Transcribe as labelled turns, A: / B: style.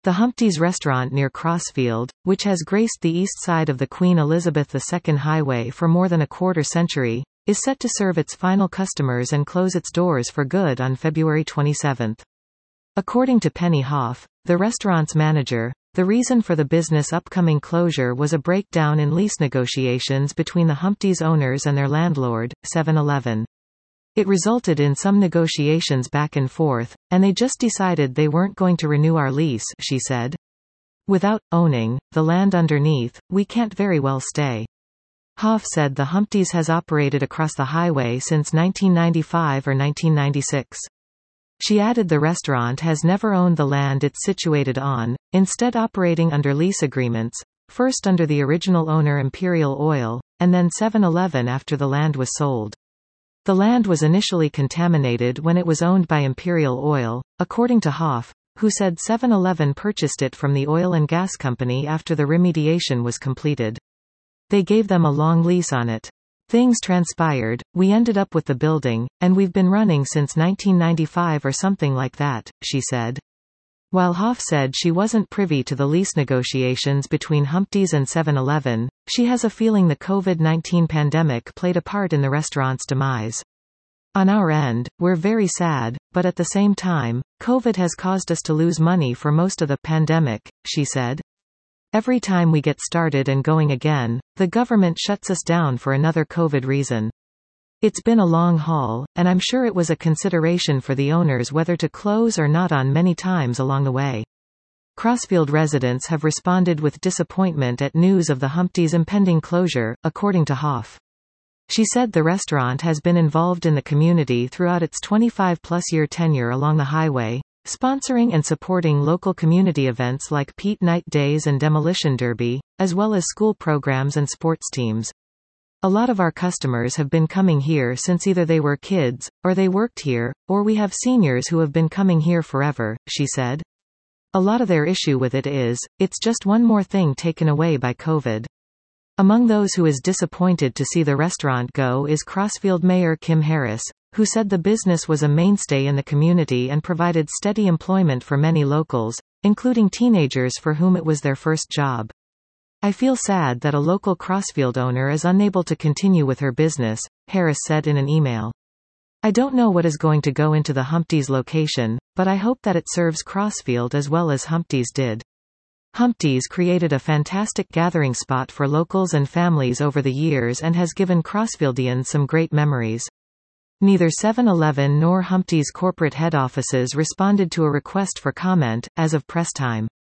A: The Humpty's restaurant near Crossfield, which has graced the east side of the Queen Elizabeth II Highway for more than a quarter-century, is set to serve its final customers and close its doors for good on February 27. According to Penny Hoff, the restaurant's manager, the reason for the business' upcoming closure was a breakdown in lease negotiations between the Humpty's owners and their landlord, 7-Eleven. It resulted in some negotiations back and forth, and they just decided they weren't going to renew our lease, she said. Without owning the land underneath, we can't very well stay. Hoff said the Humpty's has operated across the highway since 1995 or 1996. She added the restaurant has never owned the land it's situated on, instead operating under lease agreements, first under the original owner Imperial Oil, and then 7-Eleven after the land was sold. The land was initially contaminated when it was owned by Imperial Oil, according to Hoff, who said 7-Eleven purchased it from the oil and gas company after the remediation was completed. They gave them a long lease on it. Things transpired, we ended up with the building, and we've been running since 1995 or something like that, she said. While Hoff said she wasn't privy to the lease negotiations between Humpty's and 7-Eleven, she has a feeling the COVID-19 pandemic played a part in the restaurant's demise. On our end, we're very sad, but at the same time, COVID has caused us to lose money for most of the pandemic, she said. Every time we get started and going again, the government shuts us down for another COVID reason. It's been a long haul, and I'm sure it was a consideration for the owners whether to close or not on many times along the way. Crossfield residents have responded with disappointment at news of the Humpty's impending closure, according to Hoff. She said the restaurant has been involved in the community throughout its 25-plus-year tenure along the highway, sponsoring and supporting local community events like Pete Night Days and Demolition Derby, as well as school programs and sports teams. A lot of our customers have been coming here since either they were kids, or they worked here, or we have seniors who have been coming here forever, she said. A lot of their issue with it is, it's just one more thing taken away by COVID. Among those who is disappointed to see the restaurant go is Crossfield Mayor Kim Harris, who said the business was a mainstay in the community and provided steady employment for many locals, including teenagers for whom it was their first job. I feel sad that a local Crossfield owner is unable to continue with her business, Harris said in an email. I don't know what is going to go into the Humpty's location, but I hope that it serves Crossfield as well as Humpty's did. Humpty's created a fantastic gathering spot for locals and families over the years and has given Crossfieldians some great memories. Neither 7-Eleven nor Humpty's corporate head offices responded to a request for comment, as of press time.